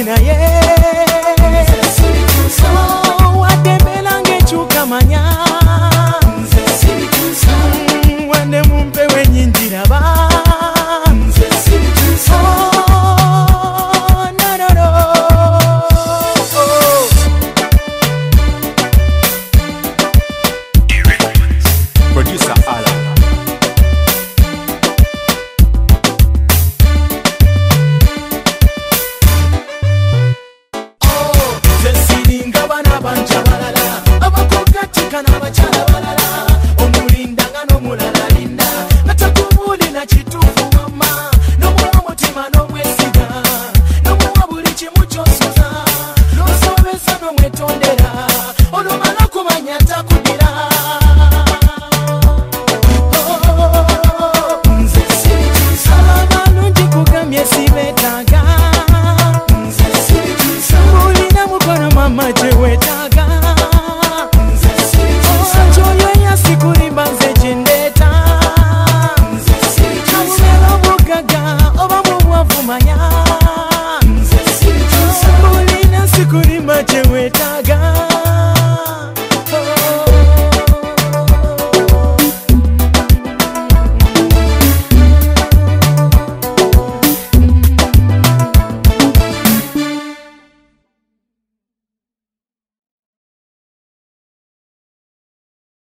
naye wadembela ngechuka manya wende mumpe wenyinjira ba Producer Alan. Zesiringa bana banja balala abakogatika n'abakyala balala omulindanga n'omulala linda natakubulira kituufu wamma n'omuwa mutima n'omwesiga n'omuwa buli kimu ky'osoza n'osobeza n'omwetondera olumala kumanya takudira nze sirituusa abalungi kugamye sibetaaga nze sirituusa mulina mukono mama gyewetaaga nze sirituusa kyoyo yasikulimba nze gyendeeta nze sirituusa obugaga oba mu bwavu manya nze sirituusa mulina sikulimba gyewetaaga